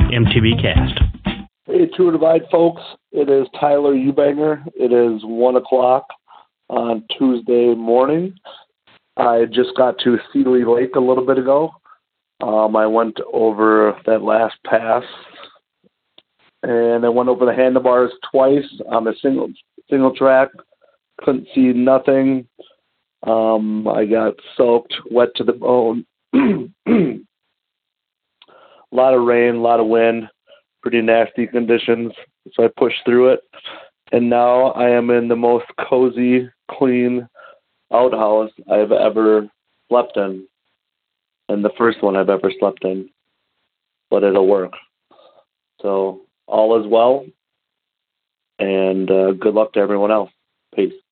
MTB Cast. Hey, True Divide folks, it is Tyler Eubanger. It is 1 o'clock on Tuesday morning. I just got to Seeley Lake a little bit ago. I went over that last pass, and I went over the handlebars twice on a single track. Couldn't see nothing. I got soaked, wet to the bone. A lot of rain, a lot of wind, pretty nasty conditions. So I pushed through it, and now I am in the most cozy, clean outhouse I've ever slept in, and the first one I've ever slept in, but it'll work. So all is well, and good luck to everyone else. Peace.